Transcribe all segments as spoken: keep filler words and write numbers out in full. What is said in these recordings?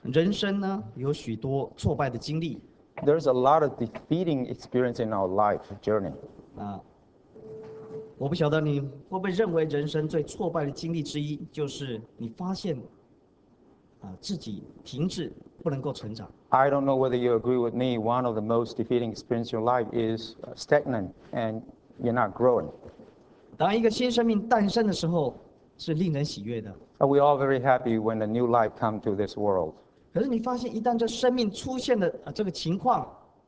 人生呢有许多挫败的经历 There's a lot of defeating experience in our life journey. 啊。我不晓得你会不会认为人生最挫败的经历之一，就是你发现啊自己停滞，不能够成长。 I don't know whether you agree with me. One of the most defeating experiences in your life is stagnant and you're not growing. 当一个新生命诞生的时候，是令人喜悦的。 We all very happy when a new life comes to this world. 可是你发现，一旦这生命出现了啊这个情况，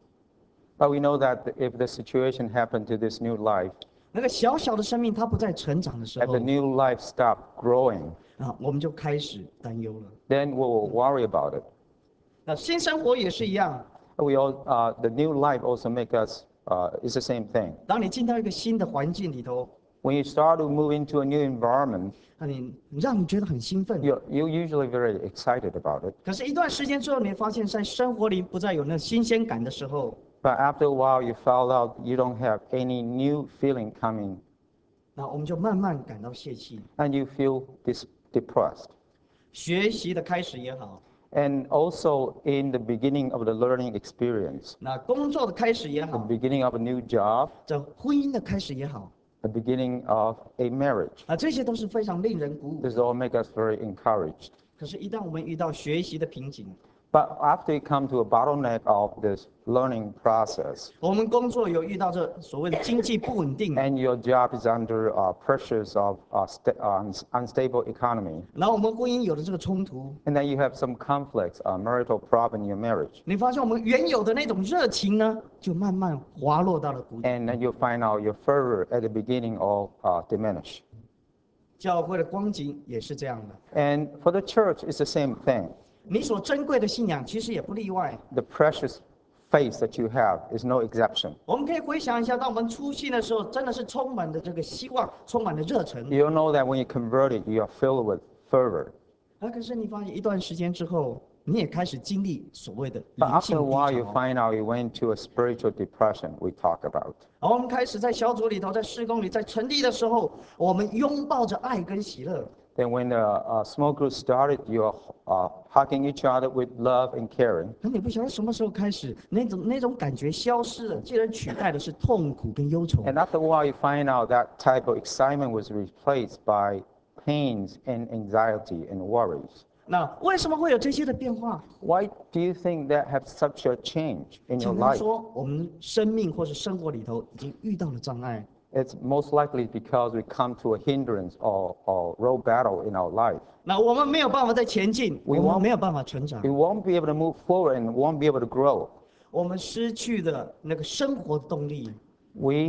But we know that if the situation happened to this new life, 那个小小的生命它不再成长的时 if 候 the new life stop growing, 啊，我们就开始担忧了。 then we will worry about it. 那新生活也是一样， We all, uh, the new life also make us, uh, it's the same thing. 当你进到一个新的环境里头， When you start to move into a new environment, 那你让你觉得很兴奋。 you're, you're usually very excited about it. 可是，一段时间之后，你发现在生活里不再有那新鲜感的时候， But after a while, you found out you don't have any new feeling coming, 那我们就慢慢感到泄气。 and you feel dis- depressed. 学习的开始也好， And also in the beginning of the learning experience, 那工作的开始也 the 好， beginning of a new job, 这婚姻的开始也好， the beginning of a marriage, 啊，这些都是非常令人鼓舞 this 的。 all make us very encouraged. 可是，一旦我们遇到学习的瓶颈， But after you come to a bottleneck of this learning process, 我们工作有遇到这所谓的经济不稳定， and your job is under uh, pressures of uh, sta- uh, unstable economy, 然后我们婚姻有了这个冲突， and then you have some conflicts, uh, marital problem in your marriage, 你发现我们原有的那种热情呢，就慢慢滑落到了谷底。 and then you find out your fervor at the beginning all uh, diminish. 教会的光景也是这样的， And for the church, it's the same thing. 你所珍贵的信仰其实也不例外。 The precious faith that you have is no exception. 我们可以回想一下，当我们初信的时候，真的是充满了这个希望，充满了热忱。 You know that when you converted, you are filled with fervor. 啊，可是你发现一段时间之后，你也开始经历所谓的 But 灵 after 性 a 低 while, you 潮。 find out you went to a spiritual depression we talk about. 然后我们开始在小组里头，在施工里，在成立的时候，我们拥抱着爱跟喜乐。 Then when the uh, small group started, you are uh, hugging each other with love and caring. 可你不晓得什么时候开始，那种那种感觉消失了，竟然取代的是痛苦跟忧愁。 And after a while, you find out that type of excitement was replaced by pains and anxiety and worries. 那为什么会有这些的变化？ Why do you think that have such a change in your 简单 life? 说，我们生命或是生活里头已经遇到了障碍。 It's most likely because we come to a hindrance or, or road battle in our life. 那我们没有办法再前进， We 我们 won't- 没有办法成长 We，won't be able to move forward and won't be able to grow. 我们失去了那个生活的动力， We,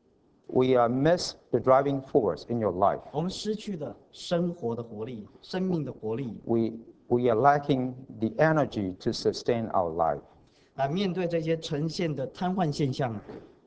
we uh, miss the driving force in your life. 我们失去了生活的活力、生命的活力。 We, we are lacking the energy to sustain our life. 啊，面对这些呈现的瘫痪现象，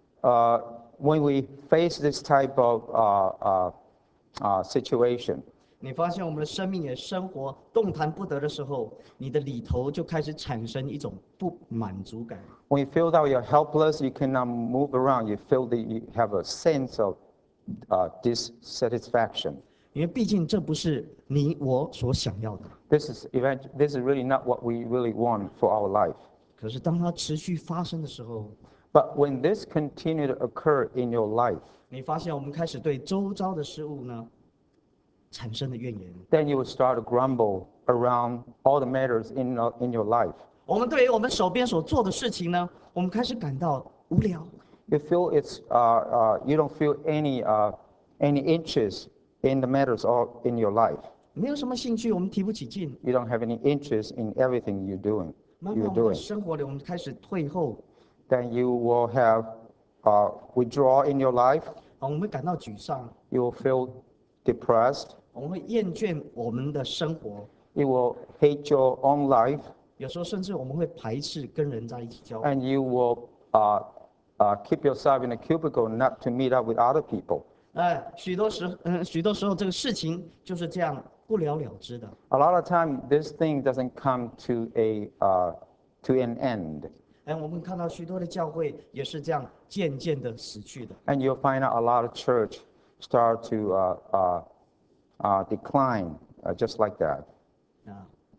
Uh, when we face this type of uh, uh, uh, situation, 你发现我们的生命也生活动弹不得的时候，你的里头就开始产生一种不满足感。 when you feel that you're helpless, you cannot move around, you feel that you have a sense of uh, dissatisfaction. 因为毕竟这不是你我所想要的。 This is, event, this is really not what we really want for our life. 可是当它持续发生的时候， But when this continue to occur in your life, 你发现我们开始对周遭的事物呢产生了怨言。 then you will start to grumble around all the matters in, uh, in your life. 我们对于我们手边所做的事情呢，我们开始感到无聊。 You feel it's, uh, uh, you don't feel any, uh, any interest in the matters all in your life. 没有什么兴趣，我们提不起劲。 You don't have any interest in everything you're doing. 慢慢 You're 我们的 doing. 生活里，我们开始退后， Then you will have uh, withdrawal in your life. 啊，我们会感到沮丧， You will feel depressed. 我们会厌倦我们的生活， You will hate your own life, 有时候甚至我们会排斥跟人在一起交往。 and you will uh, uh, keep yourself in a cubicle not to meet up with other people. 哎，许多时，嗯，许多时候这个事情就是这样不了了之的。 A lot of time, this thing doesn't come to a uh, to an end, 哎，我们看到许多的教会也是这样渐渐的死去的。 and you'll find out a lot of church start to uh, uh, uh, decline uh, just like that. 啊，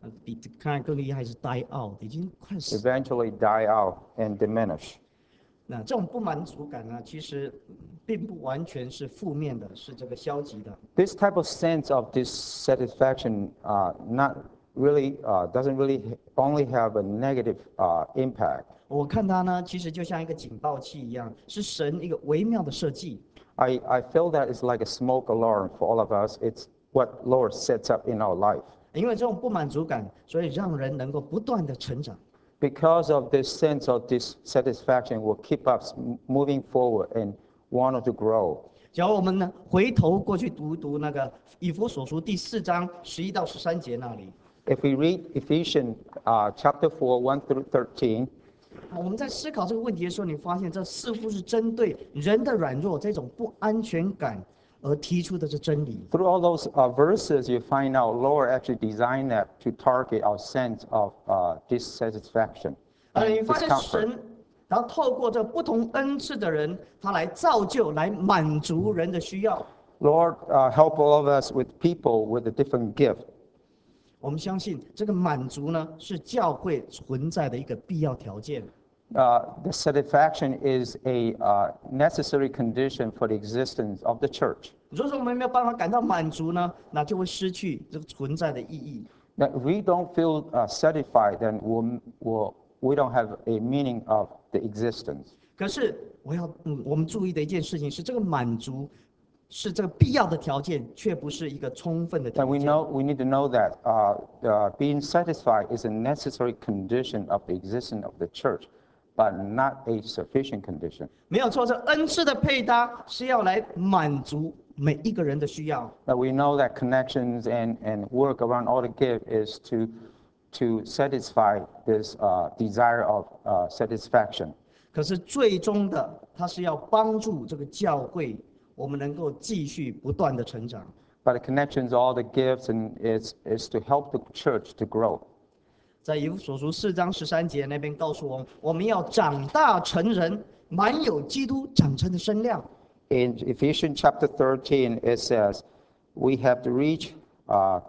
比看来更厉害是 die out，已经快死。 eventually die out and diminish. 那这种不满足感呢，其实并不完全是负面的，是这个消极的。 This type of sense of dissatisfaction uh, not really uh, doesn't really only have a negative uh, impact. 我看它呢，其实就像一个警报器一样，是神一个微妙的设计。 I, I feel that it's like a smoke alarm for all of us. It's what Lord sets up in our life. 因为这种不满足感，所以让人能够不断的成长。 Because of this sense of dissatisfaction will keep us m- moving forward and want to grow. 假如我们呢回头过去读读那个以弗所书第四章十一到十三节那里， If we read Ephesians uh, chapter four, one through thirteen, 我们在思考这个问题的时候，你发现这似乎是针对人的软弱这种不安全感而提出的这真理。 through all those uh, verses, you find out Lord actually designed that to target our sense of uh, dissatisfaction 呃， and 你发现 discomfort. 神，然后透过这不同恩赐的人，他来造就、来满足人的需要。 Lord, uh, help all of us with people with a different gift. 我们相信这个满足呢，是教会存在的一个必要条件。 Uh, the satisfaction is a uh, necessary condition for the existence of the church. 如果说我们没有办法感到满足呢，那就会失去这个存在的意义。 That if we don't feel uh, satisfied, then we'll, we'll, we don't have a meaning of the existence. 可是我要，嗯，我们注意的一件事情是，这个满足是这个必要的条件，却不是一个充分的 And 条 we 件。 know we need to know that uh, uh, being satisfied is a necessary condition of the existence of the church, but not a sufficient condition. 没有错，这恩赐的配搭是要来满足每一个人的需要。 That we know that connections and, and work around all the gift is to, to satisfy this uh, desire of uh, satisfaction. 可是最终的，它是要帮助这个教会，我们能够继续不断的成长。 But the connections, all the gifts, and is, is to help the church to grow. 在以弗所书四章十三节那边告诉我们，我们要长大成人，满有基督长成的身量。 In Ephesians chapter thirteen, it says, we have to reach, uh,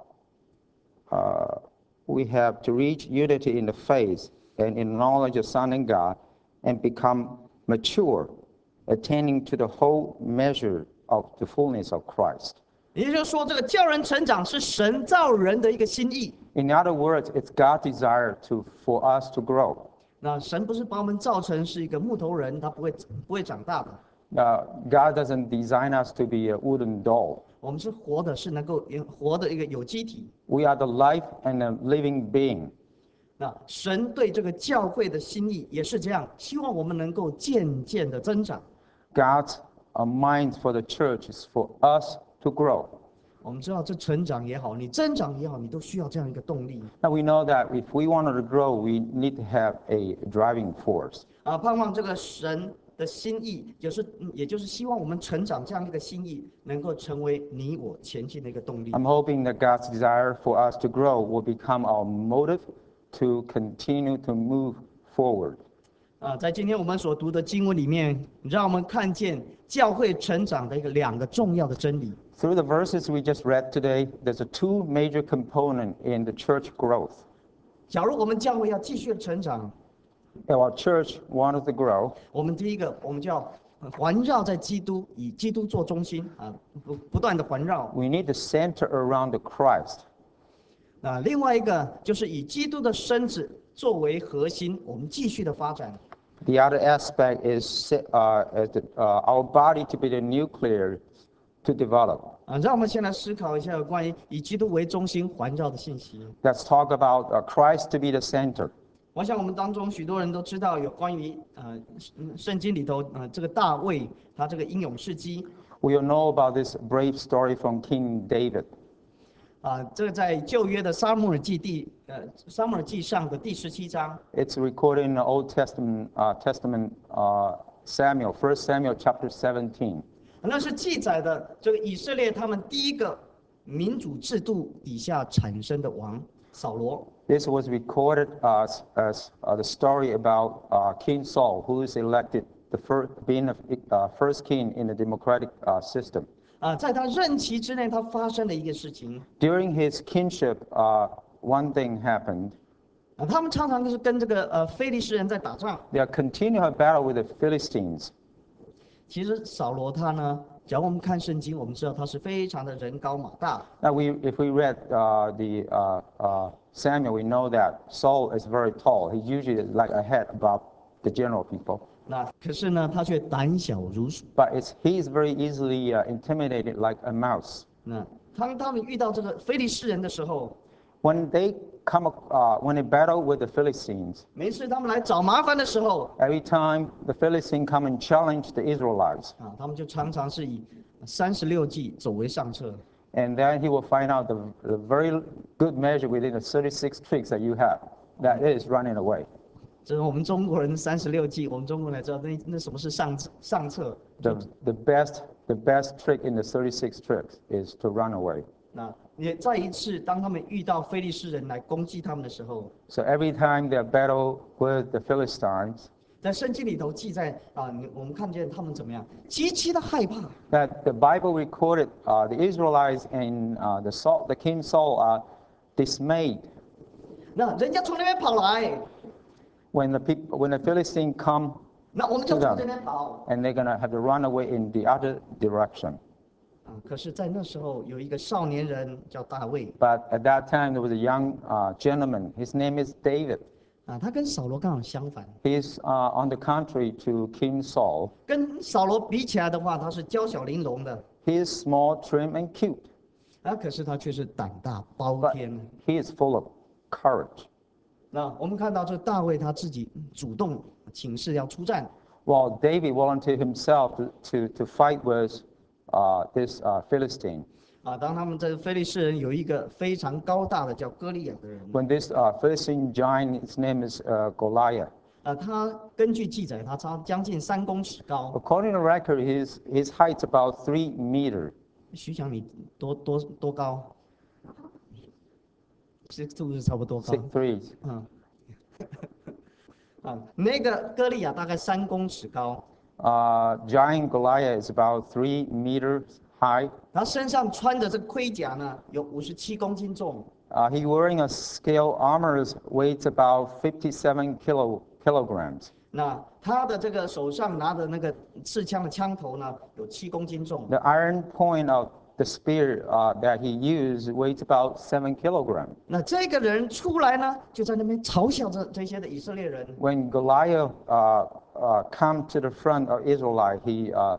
uh, we have to reach unity in the faith and in knowledge of Son and God, and become mature, attaining to the whole measure of the fullness of Christ. 也就是说，这个叫人成长是神造人的一个心意。 In other words, it's God's desire to, for us to grow. 那神不是把我们造成是一个木头人，他不会不会长大的。 Uh, God doesn't design us to be a wooden doll. 我们是活的，是能够活的一个有机体。 We are the life and a living being. 那神对这个教会的心意也是这样，希望我们能够渐渐的增长。 God's uh, mind for the church is for us to grow. 我们知道，这成长也好，你增长也好，你都需要这样一个动力 Now we know that if we wanted to grow, we need to have a driving force. 啊！盼望这个神的心意，就是也就是希望我们成长这样一个心意，能够成为你我前进的一个动力。 I'm hoping that God's desire for us to grow will become our motive to continue to move forward. 啊，在今天我们所读的经文里面，让我们看见教会成长的一个两个重要的真理。 Through the verses we just read today, there's a two major component in the church growth. 假如我们教会要继续的成长， If our church wanted to grow, 我们第一个，我们就要环绕在基督，以基督做中心啊，不不断的环绕。 we need to center around the Christ. 那另外一个就是以基督的身子作为核心，我们继续的发展。 The other aspect is uh, as the, uh, our body to be the nuclear to develop. 啊，让我们先来思考一下有关于以基督为中心环绕的信息。 Let's talk about uh, Christ to be the center. 我想我们当中许多人都知道有关于呃圣圣经里头呃这个大卫他这个英勇事迹 We all know about this brave story from King David. 啊，这个在旧约的撒母耳记第呃撒母耳记上的第十七章 It's recorded in the Old Testament, uh, Testament uh, Samuel, First Samuel chapter seventeen. 那是记载的这个以色列他们第一个民主制度底下产生的王扫罗。 This was recorded as, as uh, the story about uh, King Saul, who is elected the first, being the uh, first king in the democratic uh, system. 啊，在他任期之内，他发生了一个事情， During his kingship, uh, one thing happened. 啊，他们常常就是跟这个呃非利士人在打仗。 They are continuing a battle with the Philistines. 其实扫罗他呢，只要我们看圣经，我们知道他是非常的人高马大。 Now, we, if we read uh, the uh, uh, Samuel, we know that Saul is very tall. He's usually like a head above the general people. 那可是呢，他却胆小如鼠。 But it's, he is very easily uh, intimidated like a mouse. 那当他们遇到这个非利士人的时候， When they come, uh, when they battle with the Philistines, 每次他们来找麻烦的时候， every time the Philistines come and challenge the Israelites, 啊，他们就常常是以三十六计走为上策。 and then he will find out the, the very good measure within the thirty-six tricks that you have, that is running away. 这是我们中国人三十六计，我们中国人才知道那那什么是上上策。 The, the, best, the best trick in the thirty-six tricks is to run away. 那也再一次，当他们遇到非利士人来攻击他们的时候， So every time they battle with the Philistines, 在圣经里头记载啊，你我们看见他们怎么样，极其的害怕。 that the Bible recorded uh, the Israelites and uh, the, Saul, the king Saul are dismayed 那人家从那边跑来， when the people, when the Philistines come 那我们就从这边跑。 and they're gonna have to run away in the other direction. 啊，可是，在那时候有一个少年人叫大卫 But at that time there was a young uh, gentleman. His name is David. 啊，他跟扫罗刚好相反。 He's uh, on the contrary to King Saul. 跟扫罗比起来的话，他是娇小玲珑的 He is small, trim, and cute. 啊，可是他却是胆大包 But 天。 he is full of courage. 那我们看到这大卫他自己主动请示要出战， While David volunteered himself to, to, to fight with uh, this uh, Philistine. 啊，当他们这非利士人有一个非常高大的叫歌利亚的人， When this uh, Philistine giant, his name is uh, Goliath. 啊，他根据记载，他超将近三公尺高。 According to record, his, his height's about three meter. 徐翔，你多多多高？这是不是差不多高 Six？three. 嗯，啊，那个歌利亚大概三公尺高， Uh, giant Goliath is about three meters high. 他身上穿的这个盔甲呢，有五十七公斤重。 Uh, he wearing a scale armor weighs about fifty-seven kilo, kilograms. 那他的这个手上拿的那个刺枪的枪头呢，有七公斤重。 The iron point of the spear uh, that he used weighs about seven kilograms. 那这个人出来呢，就在那边嘲笑着这些的以色列人。 When Goliath uh, uh, come to the front of Israelite, he, uh,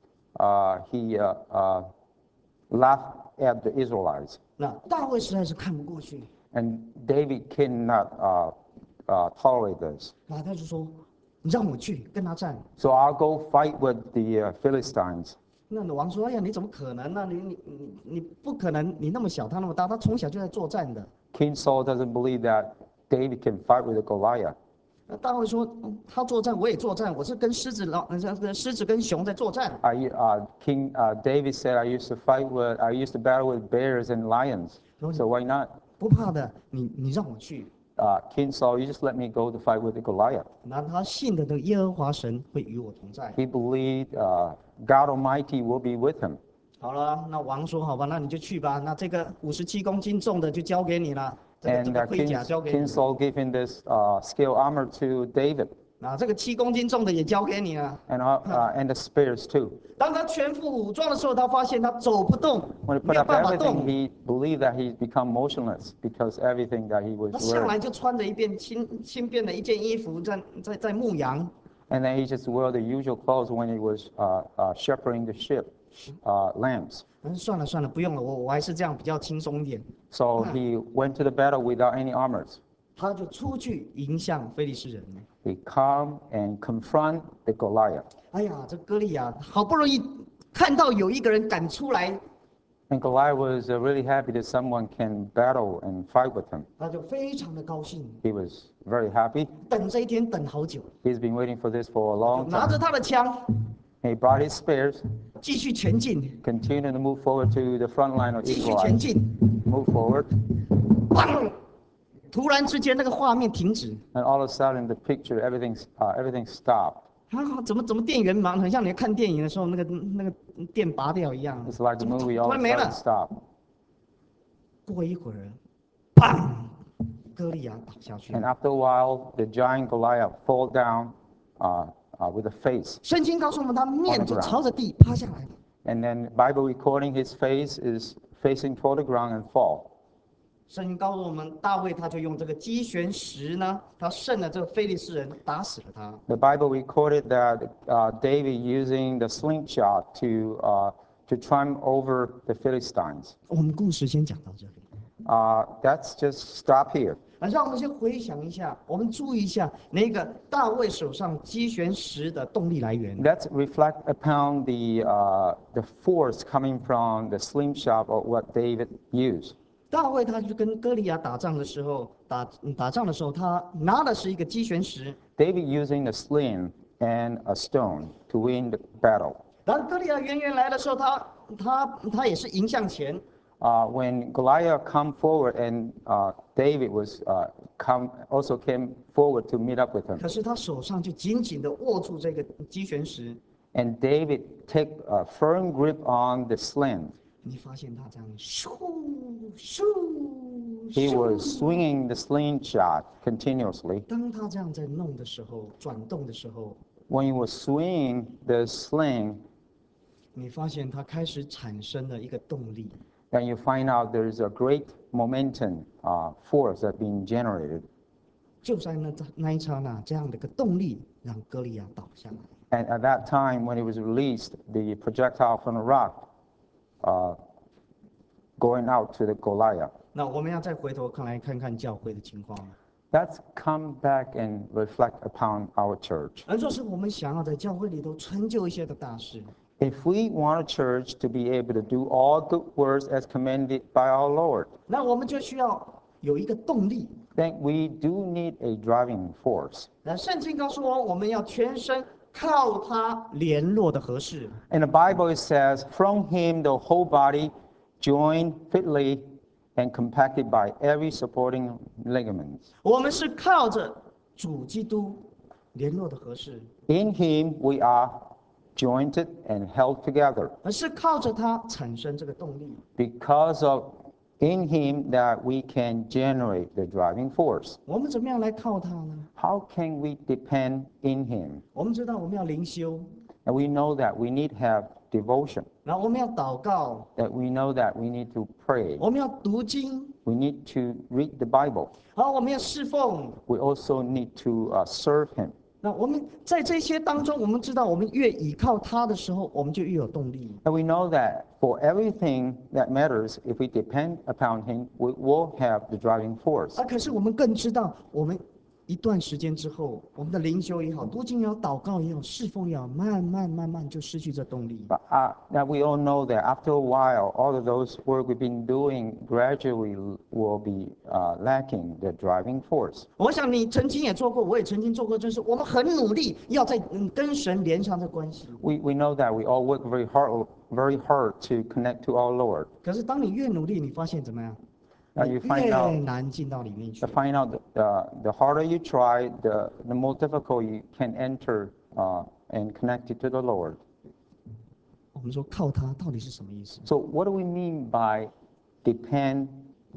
uh, he uh, uh, laughed at the Israelites. 那大卫实在是看不过去， And David cannot uh, uh, tolerate this. 那他就说：“你让我去跟他战。 So I'll go fight with the uh, Philistines. ” 那王说：“哎呀，你怎么可能呢？你你你你不可能，你那么小，他那么大，他从小就在作战的。” King Saul doesn't believe that David can fight with the Goliath. 那大卫说：“嗯他作战，我也作战，我是跟狮子老，呃跟狮子跟熊在作战。 I, uh, King uh, David said, I used to fight with, I used to battle with bears and lions. So why not? 不怕的，你你让我去。 Uh, King Saul, you just let me go to fight with the Goliath. ” 那他信的这个耶和华神会与我同在。 He believed uh, God Almighty will be with him. 好了，那王说：“好吧，那你就去吧。那这个五十七公斤重的就交给你了，这个这 And 个 uh, 盔 King, 甲交给 King 你。 Saul gave him this uh, scale armor to David, 那这个七公斤重的也交给你了。” and, uh, uh, and the spears too. 当他全副武装的时候，他发现他走不动， When he 没 put 有 up 办法 everything, 动。 he believed that he's become motionless because everything that he 他 was 上 wearing. 来就穿着一件轻轻便的一件衣服在，在在牧羊。 And then he just wore the usual clothes when he was uh, uh, shepherding the sheep, uh, lambs. 但是算了算了，不用了，我我还是这样比较轻松一点。 So he went to the battle without any armors. 他就出去迎向非利士人。 He come and confront the Goliath. 哎呀，这歌利亚好不容易看到有一个人敢出来， And Goliath was uh, really happy that someone can battle and fight with him. 他就非常的高兴， He was very happy. 等这一天等好久， He's been waiting for this for a long 拿着 time. 他的枪 He brought his spears, 继续前进， continued to move forward to the front line of 继续前 Israelites. 进。 Move forward. 砰！突然之间，那个画面停止。 And all of a sudden, the picture, everything, uh, everything stopped. 啊，怎么怎么电源忙，很像你看电影的时候那个那个电拔掉一样。 It's like the 怎么 movie 突 all 然 of 没 a 了 sudden？stopped. 过一会儿， 砰，歌利亚倒下去 And 了。 after a while, the giant Goliath fall down uh, uh, with a face. 圣经告诉我们，他面 On the 就 ground. 朝着地趴下来了。 And then Bible recording his face is facing toward the ground and fall. 圣经告诉我们，大卫他就用这个击旋石呢，他胜了这个非利士人，打死了他。 The Bible recorded that uh, David using the slingshot to, uh, to triumph over the Philistines. 我们故事先讲到这里。 Uh, let's just stop here. 啊，让我们先回想一下，我们注意一下那个大卫手上击旋石的动力来源。 Let's reflect upon the, uh, the force coming from the slingshot of what David used. 大卫他去跟歌利亚打仗的时候，打打仗的时候，他拿的是一个击旋石。 David using a sling and a stone to win the battle. 当歌利亚远远来的时候，他他他也是迎向前。 Uh, when Goliath come forward and uh, David was uh, come also came forward to meet up with him. 可是他手上就紧紧的握住这个击旋石。 And David take a firm grip on the sling. 你发现他这样咻咻 He 咻 was swinging the slingshot continuously. 当他这样在弄的时候，转动的时候， When he was swinging the sling, 你发现他开始产生了一个动力。 then you find out there is a great momentum uh, force that being generated. 就在那那一刹那，这样的一个动力让歌利亚倒下来。 And at that time, when it was released, the projectile from the rock uh, going out to the Goliath. 那我们要再回头看来看看教会的情况。 Let's come back and reflect upon our church. 而若是我们想要在教会里头成就一些的大事， If we want a church to be able to do all good works as commanded by our Lord, 那我们就需要有一个动力。 then we do need a driving force. 那圣经告诉我，我们要全身靠他联络的合适。 In the Bible, it says, from him the whole body joined fitly and compacted by every supporting ligament. 我们是靠着主基督联络的合适， In him we are jointed and held together 而是靠着他产生这个动力。 because of in him that we can generate the driving force. 我们怎么样来靠他呢？ How can we depend in him? 我们知道我们要灵修， And we know that we need to have devotion, 然后我们要祷告， that we know that we need to pray, 我们要读经， we need to read the Bible, 然后我们要侍奉。 we also need to uh, serve him. 那我们在这些当中，我们知道，我们越倚靠他的时候，我们就越有动力。 And we know that for everything that matters, if we depend upon him, we will have the driving force. 啊，可是我们更知道，我们一段时间之后，我们的灵修也好，读经也好，祷告也好，侍奉也好，慢慢慢慢就失去这动力。 But uh, now we all know that after a while, all of those work we've been doing gradually will be uh, lacking the driving force. 我想你曾经也做过，我也曾经做过，就是我们很努力要在嗯跟神连上这关系。 We, we know that we all work very hard, very hard to connect to our Lord. 可是当你越努力，你发现怎么样？ Now 你 you find 越 out 难进到里面去 to。find out that, uh, the harder you try, the, the more difficult you can enter uh, and connect it to the Lord. 我们说靠他到底是什么意思？ So what do we mean by depend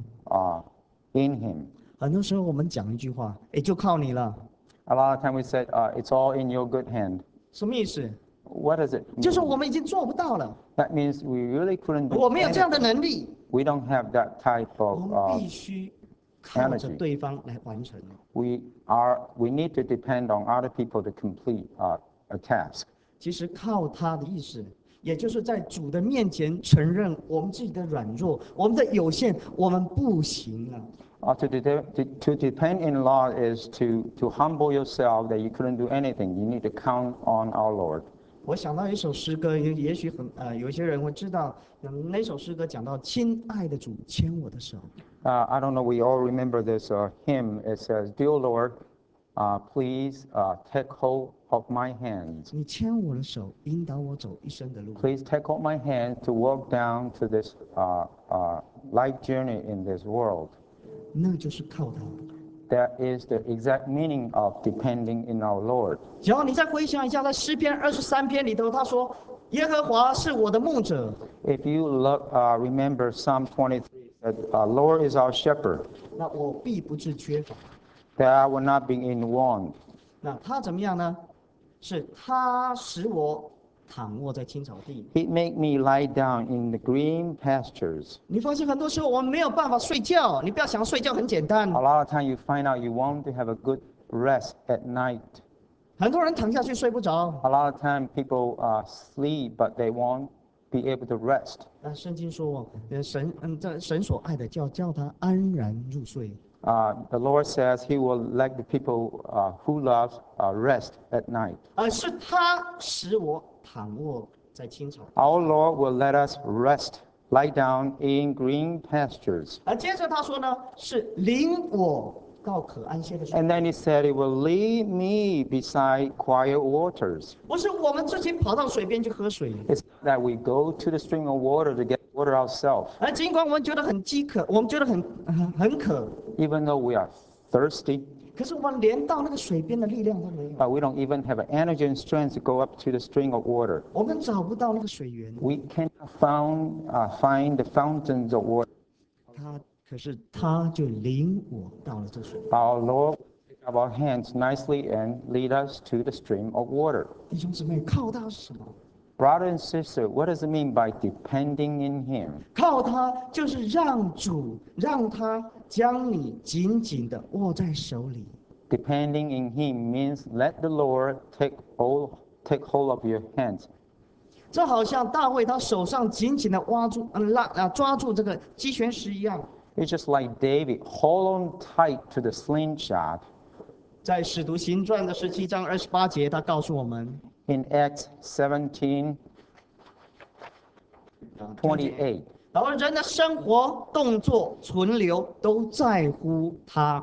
uh, in him? 很多时候我们讲一句话，哎，就靠你了， A lot of time we said, uh, it's all in your good hand. 什么意思？ What does it 就是 mean? 我们已经做不到了， That means we really couldn't do 我没有这样的 anything. 能力， We don't have that type 我 of, 们 uh, 必须靠着 energy. 对方来完成。 we are, we need to depend on other people to complete uh, a task. 其实靠他的意思，也就是在主的面前承认我们自己的软弱，我们的有限，我们不行了。 Uh, to, de- to, to depend in law is to, to humble yourself that you couldn't do anything. You need to count on our Lord. 我想到一首诗歌，也也许很呃，有一些人会知道，嗯那首诗歌讲到“亲爱的主，牵我的手 Uh, I don't know, we all remember this uh, hymn. It says, Dear Lord, uh, please uh, take hold of my hands. ”， 你牵我的手，引导我走一生的路。 Please take hold my hand to walk down to this uh, uh, life journey in this world. 那就是靠他。 That is the exact meaning of depending in our Lord. 只要你再回想一下，在诗篇二十三篇里头，他说：“耶和华是我的牧者， If you look, uh, remember Psalm twenty-three that uh, Lord is our shepherd, 那我必不致缺乏。 that I will not be in want. 那他怎么样呢？是他使我躺卧在青草地。 He make me lie down in the green pastures. 你发现很多时候我们没有办法睡觉，你不要想睡觉很简单 A，lot of time you find out you want to have a good rest at night. 很多人躺下去睡不着。 A lot of time people uh, sleep, but they won't be able to rest. 但圣经说，呃，神嗯，这神所爱的叫叫他安然入睡。 Uh, the Lord says He will let the people uh, who love uh, rest at night. 而是他使我躺卧在青草地。 Our Lord will let us rest, lie down in green pastures. 而接着他说呢，是领我到可安歇的水。 And then He said He will lead me beside quiet waters. 不是我们自己跑到水边去喝水， It's that we go to the stream of water to get water ourselves. 而尽管我们觉得很饥渴，我们觉得很很很渴， Even though we are thirsty, 可是我们连到那个水边的力量都没有， but we don't even have energy and strength to go up to the stream of water. 我们找不到那个水源。 We cannot found, uh, find the fountains of water. 他可是他就领我到了这水。 Our Lord will take up our hands nicely and lead us to the stream of water. 弟兄姊妹，靠他是什么？ Brother and sister, what does it mean by depending in Him? 靠他就是让主让他将你紧紧的握在手里。 Depending in Him means let the Lord take hold, take hold of your hands. 这好像大卫他手上紧紧的挖住嗯拉啊抓住这个击拳石一样。 It's just like David, hold on tight to the slingshot. 在使徒行传的十七章二十八节，他告诉我们， In Acts seventeen 啊 twenty-eight, 然后人的生活、动作、存留都在乎他。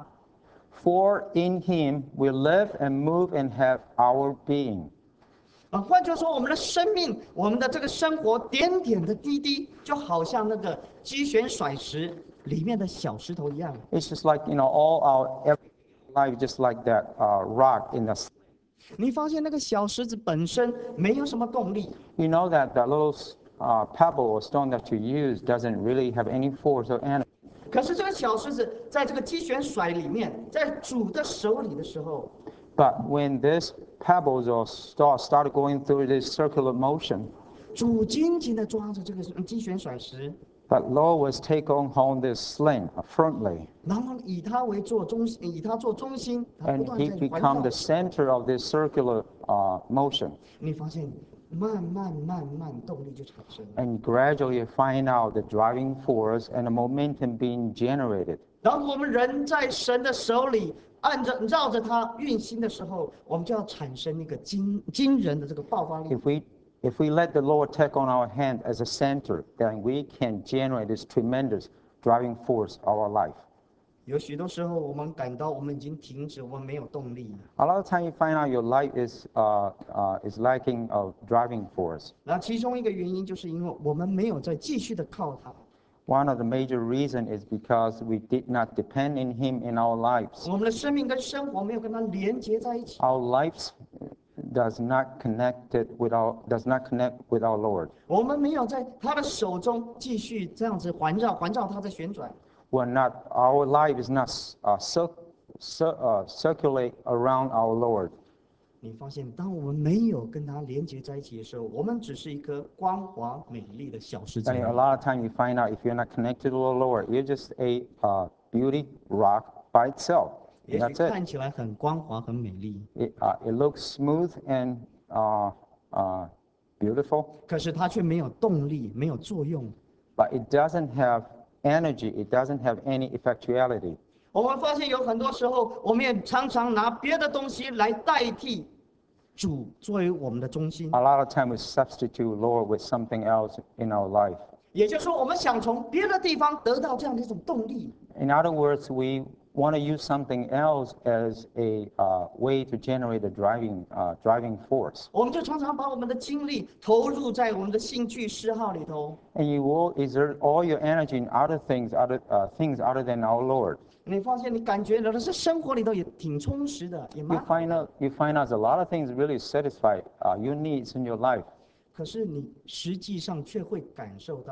for in Him we live and move and have our being. 啊，换句话说，我们的生命，我们的这个生活，点点的滴滴，就好像那个击旋甩石里面的小石头一样。 It's just like, you know, all our every life, just like that uh, rock in the. 你发现那个小石子本身没有什么动力， You know that the little uh, pebble or stone that you use doesn't really have any force or energy. 可是这个小石子在这个击旋甩里面，在主的手里的时候， But when these pebbles or stars started going through this circular motion, 主紧紧的抓着这个击旋甩石， but Lord was take on hold this sling firmly, 然后以它为做中心，以它做中心，它不 and 断 he 在环 become 绕 the。center of this circular uh, motion. 你发现慢慢慢慢动力就产生了。 And gradually you find out the driving force and the momentum being generated. 当我们人在神的手里，按着绕着它运行的时候，我们就要产生一个惊惊人的这个爆发力。 If we if we let the Lord take on our hand as a center, then we can generate this tremendous driving force of our life. 有许多时候，我们感到我们已经停止，我们没有动力。 A lot of time you find out your life is uh, uh, is lacking of driving force. 那其中一个原因，就是因为我们没有再继续的靠它， One of the major reason is because we did not depend in Him in our lives. 我们的生命跟生活没有跟它连接在一起。 Our lives does not connected with our does not connect with our Lord. 我们没有在他的手中继续这样子环绕，环绕它在旋转。 We're not our life is not uh, cir- cir- uh, circulate around our Lord. 你发现，当我们没有跟它连接在一起的时候，我们只是一颗光滑美丽的小石子 And 而 a 已。 lot of time you find out if you're not connected to the Lord, you're just a uh, beauty rock by itself. 也 And 许 that's it. 看起来很光滑、很美丽， It, uh, it looks smooth and uh, uh, beautiful, 可是它却没有动力，没有作用。 but it doesn't have energy. It doesn't have any effectuality. 我们发现有很多时候，我们也常常拿别的东西来代替主作为我们的中心。 A lot of time we substitute Lord with something else in our life. 也就是说，我们想从别的地方得到这样的一种动力， In other words, we want to use something else as a uh, way to generate a driving uh, driving force. 我们就常常把我们的精力投入在我们的兴趣嗜好里头。 And you will exert all your energy in other things, other uh, things other than our Lord. 你发现你感觉到的是生活里头也挺充实的，也 You 蛮好。 find out you find out a lot of things really satisfy uh, your needs in your life. 可是你实际上却会感受到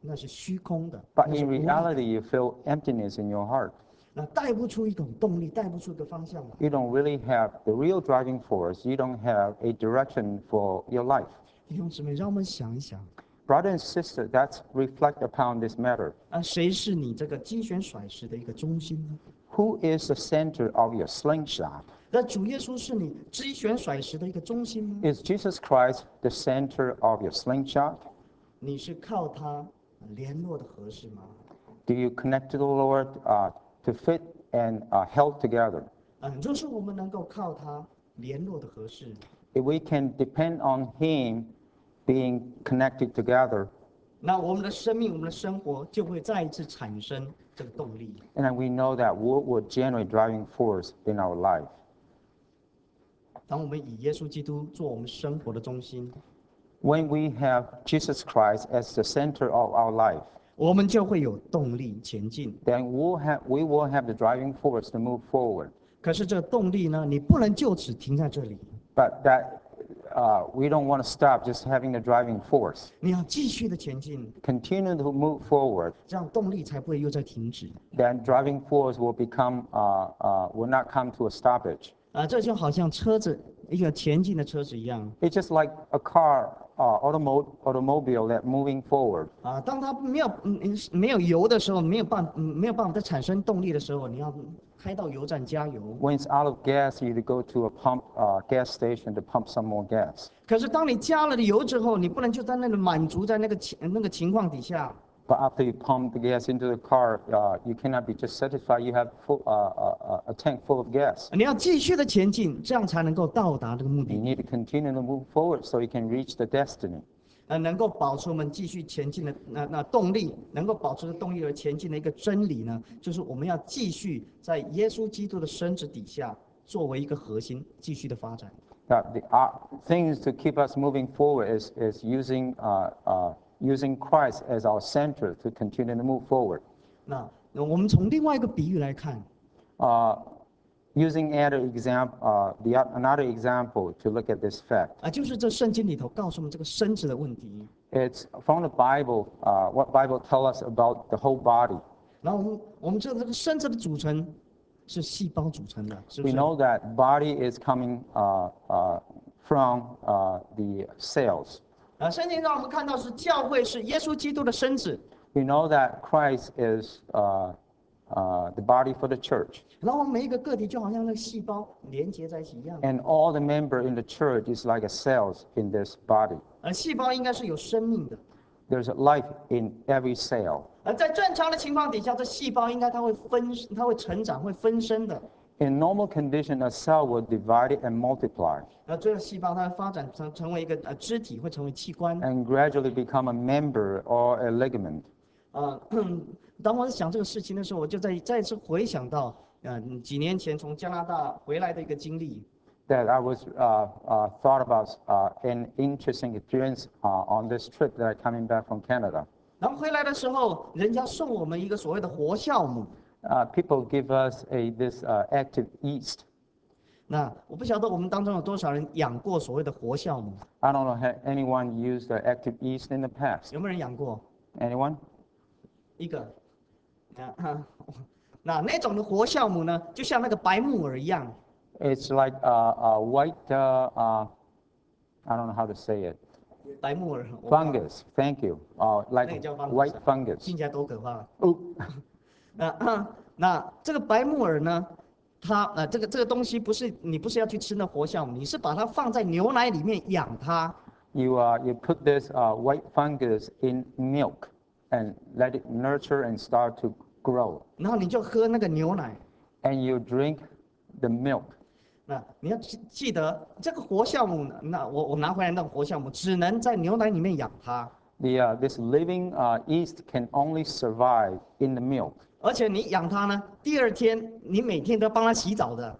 那是虚空的， But 那是 in 无力的。 reality, you feel emptiness in your heart. 那带不出一种动力，带不出一个方向来。 You don't really have the real driving force. You don't have a direction for your life. 弟兄姊妹，让我们想一想， Brother and sister, let's reflect upon this matter. 啊，谁是你这个机旋甩石的一个中心呢？ Who is the center of your slingshot? 那主耶稣是你机旋甩石的一个中心吗？ Is Jesus Christ the center of your slingshot? 你是靠他联络的合适吗？ Do you connect to the Lord uh, to fit and uh, held together? 嗯，若是我们能够靠他联络的合适， If we can depend on Him being connected together, 那我们的生命、我们的生活就会再一次产生这个动力。 and then we know that what will generate driving force in our life. 当我们以耶稣基督做我们生活的中心， When we have Jesus Christ as the center of our life, 我们就会有动力前进。 then we'll have, we will have the driving force to move forward. 可是这个动力呢，你不能就此停在这里， But that uh, we don't want to stop just having the driving force. 你要继续的前进， Continue to move forward. 这样动力才不会又在停止。 Then driving force will become uh, uh, will not come to a stoppage. 啊，这就好像车子一个前进的车子一样 It's just like a car, uh, automo- automobile that moving forward. 啊，当它没有嗯嗯没有油的时候，没有办嗯没有办法再产生动力的时候，你要开到油站加油。 When it's out of gas, you need to go to a pump, uh, gas station to pump some more gas. 可是当你加了油之后，你不能就在那里满足在那个情那个情况底下， But after you pump the gas into the car, uh, you cannot be just satisfied. You have full, uh, uh, a tank full of gas. 你要继续的前进，这样才能够到达这个目 You 的地。 need to continue to move forward so you can reach the destiny. 呃，能够保持我们继续前进的那那动力，能够保持动力而前进的一个真理呢，就是我们要继续在耶稣基督的身子底下，作为一个核心，继续的发展。 That the uh, things to keep us moving forward is, is using, uh, uh, using Christ as our center to continue to move forward. 那那我们从另外一个比喻来看， Uh, using another example, uh, the, another example to look at this fact. 啊，就是这圣经里头告诉我们这个身子的问题。 It's from the Bible, uh, what Bible tell us about the whole body. 然后我们我们知道这个身子的组成是细胞组成的，是不 We 是？ know that body is coming uh, uh, from uh, the cells. 啊，圣经让我们看到是教会是耶稣基督的身子， We know that Christ is uh, uh, the body for the church. 然后每一个个体就好像那个细胞连接在一起一样。 And all the member in the church is like a cells in this body. 而细胞应该是有生命的， There's life in every cell. 而在正常的情况底下，这细胞应该它会分，它会成长，会分身的。 In normal condition, a cell will divide and multiply 而这个细胞它会发展成成为一个呃肢体，会成为器官。 and gradually become a member or a ligament. 啊、当我在想这个事情的时候，我就再再次回想到，呃，几年前从加拿大回来的一个经历。 That I was uh, uh, thought about uh, an interesting experience uh, on this trip that I coming back from Canada. 然后回来的时候，人家送我们一个所谓的活酵母。 Uh, people give us a this uh, active yeast. 那我不晓得我们当中有多少人养过所谓的活酵母， I don't know have anyone used the active yeast in the past. 有没有人养过？ Anyone? 一个。啊，那那种的活酵母呢，就像那个白木耳一样。 It's like a, a white, uh, uh, I don't know how to say it, 白木耳我不知道 fungus. Thank you. Uh, 那 like 个叫 fungus white 啊 fungus. 听起来多可怕。 Oh, 那那这个白木耳呢，它呃这个这个东西不是你不是要去吃那活酵母，你是把它放在牛奶里面养它。 you uh, you put this uh, white fungus in milk and let it nurture and start to grow, 然后你就喝那个牛奶。 and you drink the milk. 那你要记记得这个活酵母呢，那我我拿回来那个活酵母只能在牛奶里面养它， The uh, this living uh, yeast can only survive in the milk, 而且你养它呢，第二天你每天都要帮它洗澡的。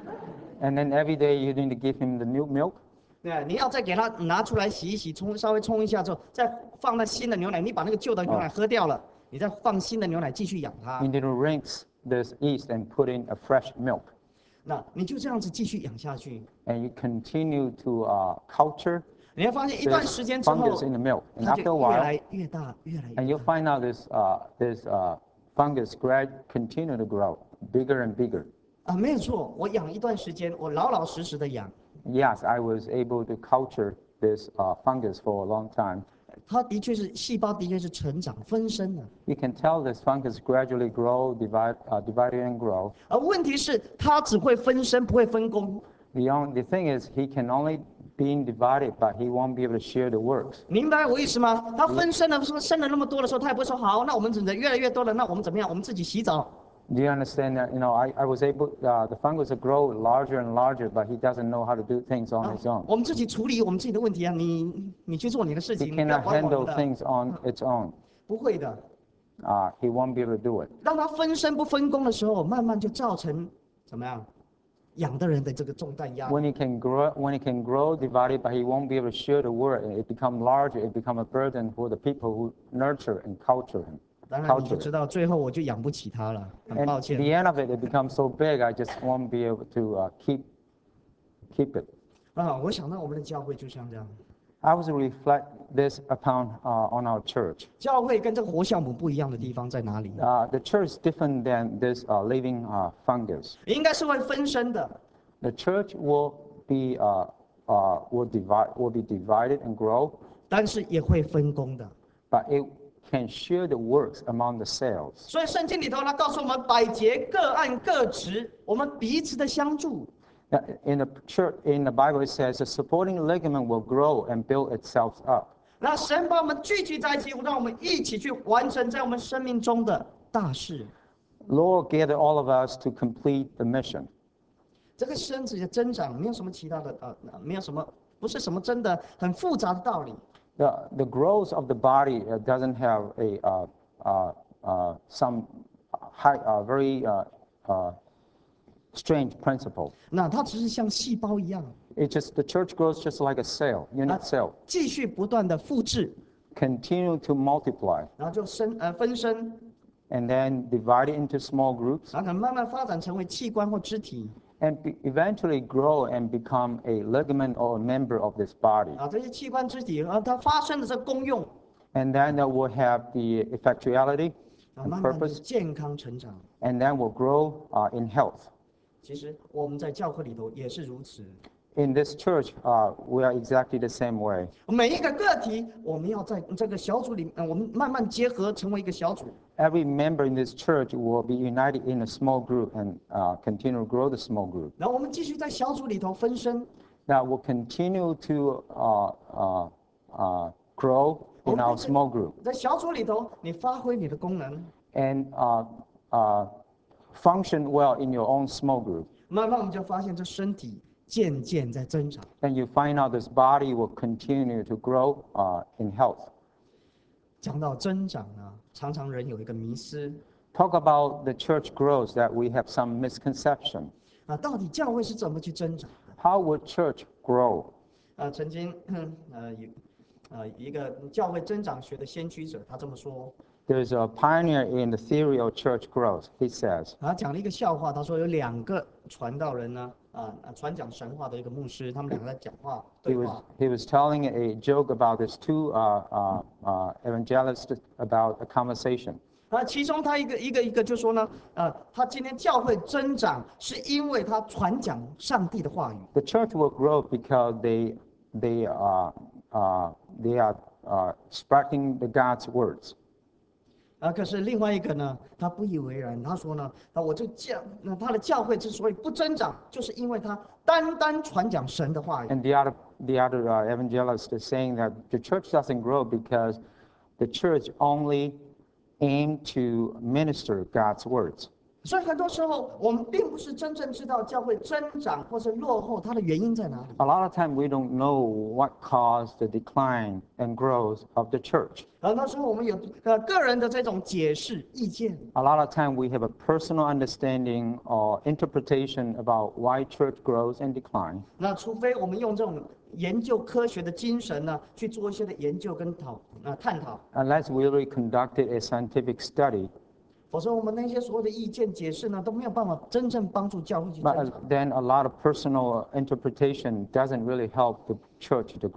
and then every day you need to give him the new milk. 对，你要再给它拿出来洗一洗，冲稍微冲一下之后，再放那新的牛奶，你把那个旧的牛奶喝掉了，你再放新的牛奶继续养它 You，need to rinse this yeast and put in a fresh milk, 那你就这样子继续养下去。 and you continue to uh, culture. 你会发现一段 there's 时间之后， fungus in the milk. And 它 after 就 a 越 while, 来越大，越来 and 越 you'll 大。 find out this, uh, this uh, fungus grad continue to grow, bigger and bigger. 啊，没有错，我养一段时间，我老老实实的养， Yes, I was able to culture this uh, fungus for a long time. 它的确是细胞的确是成长分身的， You can tell this fungus gradually grow, divide, uh, divided and grow. 而问题是它只会分身，不会分工。 The, only, the thing is, he can only be divided, but he won't be able to share the works. 明白我意思吗？它分身了，说生了那么多的时候，它也不会说好，那我们整的越来越多了，那我们怎么样？我们自己洗澡。 Do you understand that? You know, I, I was able, uh, the fungus will grow larger and larger, but he doesn't know how to do things on 啊 his own. 我们自己处理我们自己的问题啊，你你去做你的事 He 情，你不要 cannot 管我 handle 们的。 things on its own. 不会的， Uh, he won't be able to do it. 当它分身不分工的时候，慢慢就造成怎么样？养的人的这个重担压力。 When he can grow, when he can grow, divided, but he won't be able to share the word, it become larger. It become a burden for the people who nurture and culture him. 当然你 Culture 就知 it. 道，最后我就养不起它了，很 And 抱 at 歉。 the end of it, it becomes so big, I just won't be able to uh, keep keep it. 啊，我想到我们的教会就像这样， I was to reflect this upon uh, on our church. 教会跟这个活酵母不一样的地方在哪里？ Uh, the church is different than this uh, living uh, fungus. 应该是会分身的， The church will be uh, uh, will divide will be divided and grow, 但是也会分工的。 but it can share the works among the cells. 所以圣经里头呢，告诉我们百节各按各职，我们彼此的相助。 Now, in the church, in the Bible, it says the supporting ligament will grow and build itself up. 那神把我们聚集在一起，让我们一起去完成在我们生命中的大事。 Lord, gather all of us to complete the mission. 这个身子的增长没有什么其他的呃，呃没有什么，不是什么真的很复杂的道理。 The, the growth of the body uh, doesn't have a uh, uh, uh, some high, uh, very uh, uh, strange principle. 那它只是像细胞一样， It just the church grows just like a cell, unit cell, 继续不断的复制， continue to multiply, 然后就生呃分身， and then divide it into small groups, 然后可能慢慢发展成为器官或肢体。 and be, eventually grow and become a ligament or a member of this body. 啊，这些器官肢体，啊，它发生的这个功用， And then it will have the effectuality 啊， and 慢慢的 purpose, 健康成长。 and then will grow uh, in health. 其实我们在教会里头也是如此， In this church, uh, we are exactly the same way. 每一个个体，我们要在这个小组里，呃，我们慢慢结合成为一个小组。 Every member in this church will be united in a small group and uh, continue to grow the small group. 然后我们继续在小组里头分身， That will continue to uh, uh, uh, grow in our small group 在小组里头，你发挥你的功能， and uh, uh, function well in your own small group. 慢慢我们就发现这身体渐渐在增长。 And you find out this body will continue to grow uh, in health. 讲到增长呢，常常人有一个迷思 Talk about the church growth that we have some misconception. 啊，到底教会是怎么去增长的？ How would church grow? 啊，曾经呃有呃一个教会增长学的先驱者，他这么说， There's a pioneer in the theory of church growth. He says, 他讲了一个笑话，他说有两个传道人呢，啊，啊传讲神话的一个牧师，他们两个在讲话 he 对 was, 话。 he was telling a joke about these two uh, uh, uh, evangelists about a conversation. 啊，其中他一个一个一个就说呢，呃，他今天教会增长是因为他传讲上帝的话语。 The church will grow because they, they, uh, uh, they are uh, spreading the God's words. 啊，可是另外一个呢，他不以为然，他说呢，啊，我这教，那他的教会之所以不增长，就是因为他单单传讲神的话语。 And the other, the other uh, evangelist is saying that the church doesn't grow because the church only aim to minister God's words. 所以很多时候，我们并不是真正知道教会增长或是落后，它的原因在哪里。 A lot of time we don't know what caused the decline and growth of the church. 很多时候，我们有呃个人的这种解释意见， A lot of time we have a personal understanding or interpretation about why church grows and declines. 那除非我们用这种研究科学的精神呢，去做一些的研究跟讨呃探讨， Unless we really conducted a scientific study, 否则我们那些所有的意见解释呢，都没有办法真正帮助教会去增 but 长。 then a lot of personal interpretation doesn't really help the church to grow.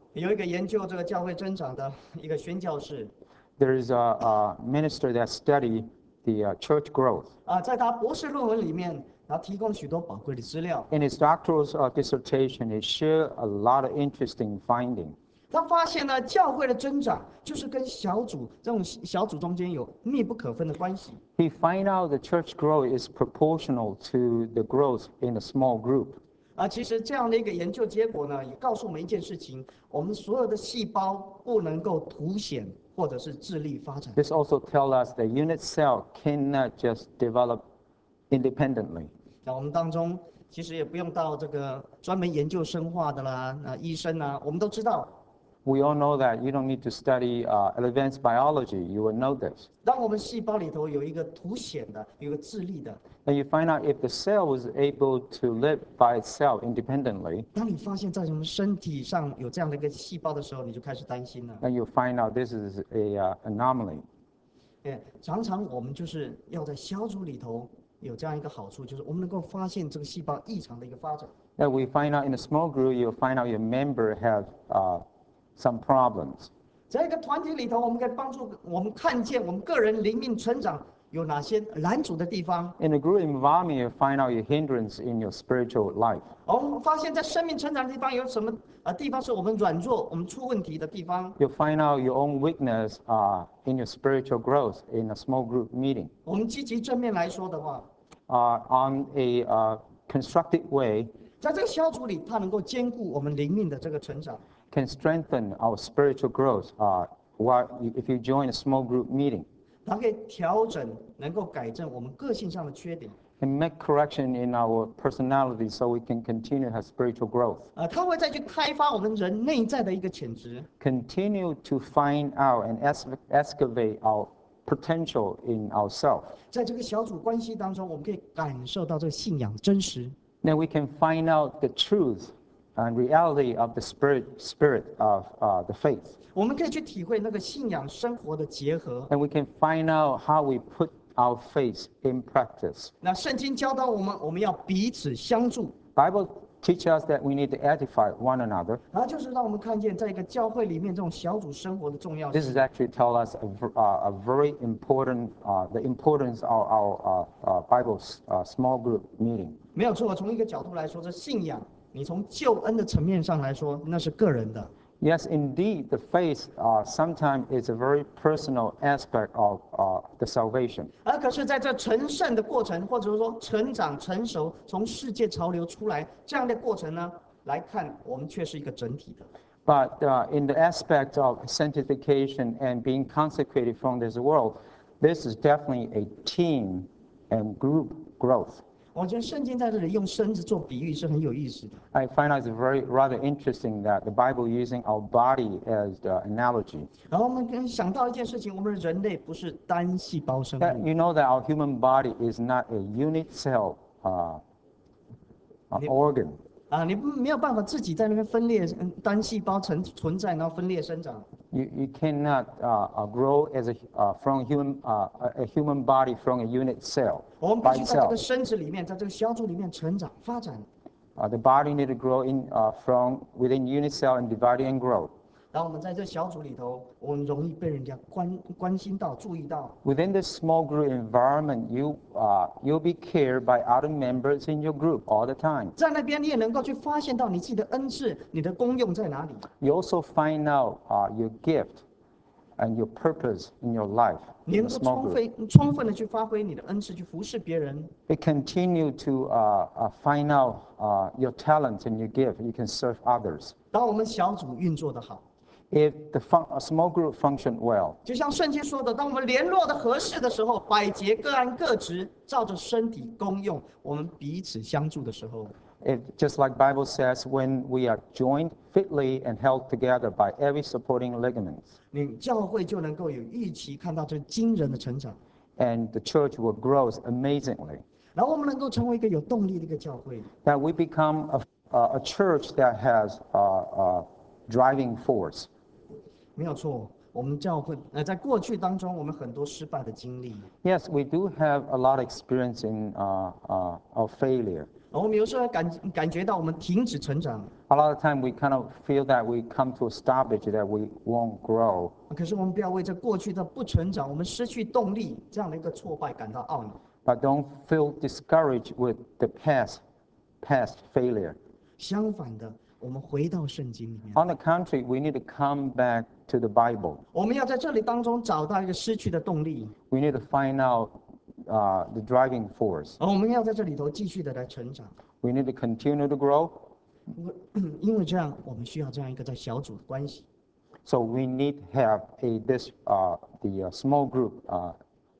有一个研究这个教会增长的一个宣教士 There is a, a minister that study the uh, church growth. 啊，在他博士论文里面，他提供许多宝贵的资料。 In his doctoral uh, dissertation, he shared a lot of interesting findings. 他发现呢，教会的增长就是跟小组这种小组中间有密不可分的关系。 He find out the church growth is proportional to the growth in a small group. 啊，其实这样的一个研究结果呢，也告诉我们一件事情：我们所有的细胞不能够凸显或者是自立发展。 This also tells us that unit cell cannot just develop independently. 那我们当中其实也不用到这个专门研究生化的啦，那医生啊，我们都知道， We all know that you don't need to study uh, advanced biology. You will know this. 当我们细胞里头有一个凸显的、有一个自立的， And you find out if the cell was able to live by itself independently, 当你发现在我们身体上有这样的一个细胞的时候，你就开始担心了。 then you find out this is a uh, anomaly. 哎，常常我们就是要在小组里头有这样一个好处，就是我们能够发现这个细胞异常的一个发展。 That we find out in a small group, you'll find out your member have uh, some problems. 在一个团体里头，我们可以帮助我们看见我们个人灵命成长有哪些拦阻的地方。 In a group environment, you find out your hindrance in your spiritual life. 而我们发现，在生命成长的地方有什么呃地方是我们软弱、我们出问题的地方。 You'll find out your own weakness uh, in your spiritual growth in a small group meeting. 我们积极正面来说的话， Uh, on a uh, constructive way, 在这个小组里，它能够兼顾我们灵命的这个成长。 can strengthen our spiritual growth uh, while you, if you join a small group meeting 它可以调整，能够改正我们个性上的缺点。 and make correction in our personality so we can continue to have spiritual growth. 呃，它会再去开发我们人内在的一个潜质。 Continue to find out and es- excavate our potential in ourselves. 在这个小组关系当中，我们可以感受到这个信仰的真实。 Then we can find out the truth and reality of the spirit, spirit of uh, the faith. 我们可以去体会那个信仰生活的结合。 And we can find out how we put our faith in practice. 那圣经教导我们，我们要彼此相助。 Bible teaches us that we need to edify one another. 然后就是让我们看见，在一个教会里面这种小组生活的重要 This 性 is。actually tell us a, ver- uh, a very important, uh, the importance of our uh, uh, Bible uh, small group meeting. 没有错，从一个角度来说，这信仰，你从救恩的层面上来说，那是个人的。 Yes, indeed, the faith uh, sometimes is a very personal aspect of uh, the salvation. 而可是，在这成圣的过程，或者说成长成熟，从世界潮流出来这样的过程呢，来看，我们却是一个整体的。 But uh, in the aspect of sanctification and being consecrated from this world, this is definitely a team and group growth. 我觉得圣经在这里用身子做比喻是很有意思的。 I find out it's very rather interesting that the Bible using our body as the analogy. 然后我们跟想到一件事情，我们人类不是单细胞生 That 物， you know that our human body is not a unit cell uh, uh, Yep. organ. 啊，你不没有办法自己在那边分裂，嗯单细胞存存在，然后分裂生长。 You, you cannot uh, uh, grow as a, uh, from human, uh, a a human body from a unit cell 我们必 by 须在这个 itself. 身子里面，在这个小组里面成长发展。 Uh, the body need to grow in, uh, from within unit cell and divide and grow. 当我们在这小组里头，我们容易被人家关关心到、注意到。 Within this small group environment, you, uh, you'll be cared by other members in your group all the time. 在那边，你也能够去发现到你自己的恩赐、你的功用在哪里。 You also find out uh, your gift and your purpose in your life 你 in 能 a 够 small 充 group. 分、充分的去发挥你的恩赐，去服侍别人。 You continue to uh, uh, find out uh, your talents and your gift. You can serve others. 当我们小组运作的好， If the fun- a small group function well, 就像圣经说的，当我们联络的合适的时候，百节各按各职，照着身体功用，我们彼此相助的时候， it, just like Bible says, when we are joined fitly and held together by every supporting ligaments, 你教会就能够有预期看到这惊人的成长， and the church will grow amazingly. 然后我们能够成为一个有动力的一个教会。 That we become a, uh, a church that has uh, uh, driving force. 没有错，我们教会呃，在过去当中，我们很多失败的经历， Yes, we do have a lot of experience in uh, uh, of failure. 我们有时候感感觉到我们停止成长， A lot of time we kind of feel that we come to a stoppage, that we won't grow. 可是我们不要为这过去的不成长，我们失去动力这样的一个挫败感到懊恼。 But don't feel discouraged with the past, past failure. 相反的，我们回到圣经里面， On the contrary, we need to come back to the Bible. 我们要在这里当中找到一个失去的动力， We need to find out uh, the driving force. 而我们要在这里头继续的来成长。 We need to continue to grow. 因为因为这样，我们需要这样一个在小组的关系。 So we need to have a this uh, the uh, small group uh,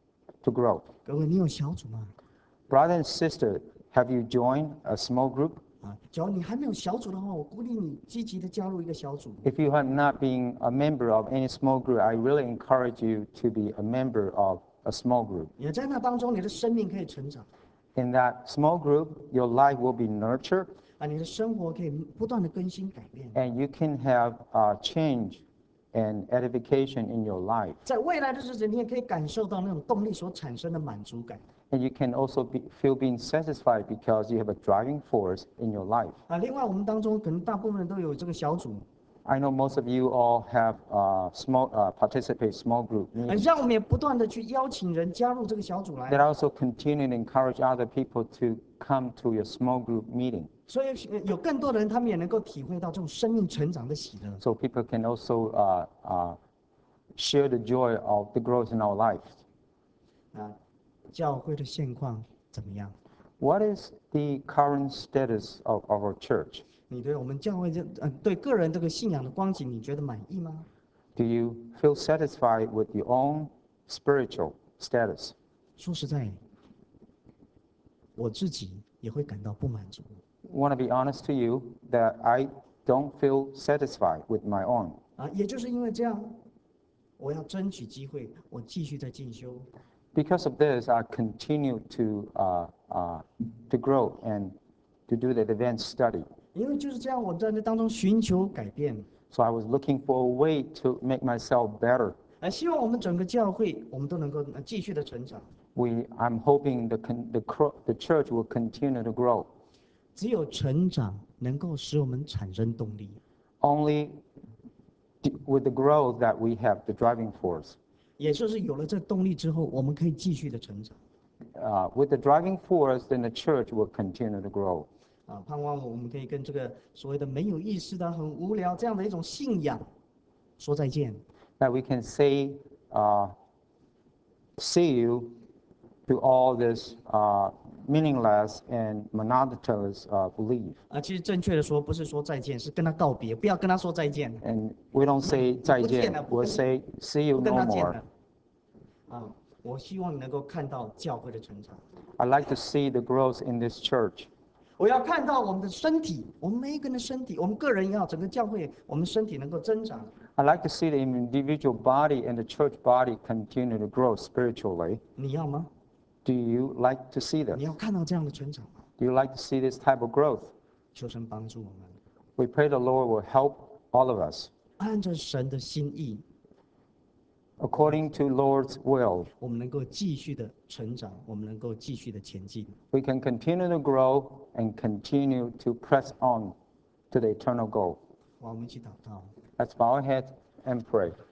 to grow. 各位，你有小组吗？ Brother and sister, have you joined a small group? 啊，假如你还没有小组的话，我鼓励你积极的加入一个小组。 If you have not been a member of any small group, I really encourage you to be a member of a small group. 也在那当中，你的生命可以成长， In that small group, your life will be nurtured, 啊，你的生活可以不断的更新改变。 and you can have uh, change and edification in your life. 在未来的日子，你也可以感受到那种动力所产生的满足感。 And you can also be, feel being satisfied because you have a driving force in your life. 啊，另外我们当中可能大部分人都有这个小组， I know most of you all have uh, small, uh, participate small group 啊， meetings. 让我们也不断的去邀请人加入这个小组 That 来。 also continue to encourage other people to come to your small group meeting, 所以呃有更多的人，他们也能够体会到这种生命成长的喜乐。 so people can also uh, uh, share the joy of the growth in our life. 啊，教会的现况怎么样？ What is the current status of, of our church? 你对我们教会这呃对个人这个信仰的光景，你觉得满意吗？ Do you feel satisfied with your own spiritual status? 说实在，我自己也会感到不满足。 Want to be honest to you that I don't feel satisfied with my own. 啊，也就是因为这样，我要争取机会，我继续在进修。 Because of this, I continue to, uh, uh, to grow and to do the advanced study. 因为就是这样，我在那当中寻求改变， So I was looking for a way to make myself better. 啊，希望我们整个教会，我们都能够呃继续的成长。 We, I'm hoping the, con- the, cro- the church will continue to grow. 只有成长能够使我们产生动力。 Only d- with the growth that we have the driving force. 也就是有了这动力之后，我们可以继续的成长。 Uh, with the driving force, then the church will continue to grow. 啊，盼望我们可以跟这个所谓的没有意思的、很无聊这样的一种信仰说再见。 That we can say, uh, see you to all this uh, meaningless and monotonous uh, belief. 啊，其实正确的说，不是说再见，是跟他告别，不要跟他说再见， And we don't say 再见, we'll say see you 不跟 no 他见 more. 了。啊，我希望你能够看到教会的成长。 I'd like to see the growth in this church. 我要看到我们的身体，我们每一个人的身体，我们个人也好，整个教会，我们身体能够增长。 I'd like to see the individual body and the church body continue to grow spiritually. 你要吗？ Do you like to see 你 this? 要看到这样的成长吗？ Do you like to see this type of growth? 求神帮助我们， We pray the Lord will help all of us. 按着神的心意， According to Lord's will, 我们能够继续的成长，我们能够继续的前进。 we can continue to grow and continue to press on to the eternal goal. 好，我们一起祷告。 Let's bow our heads and pray.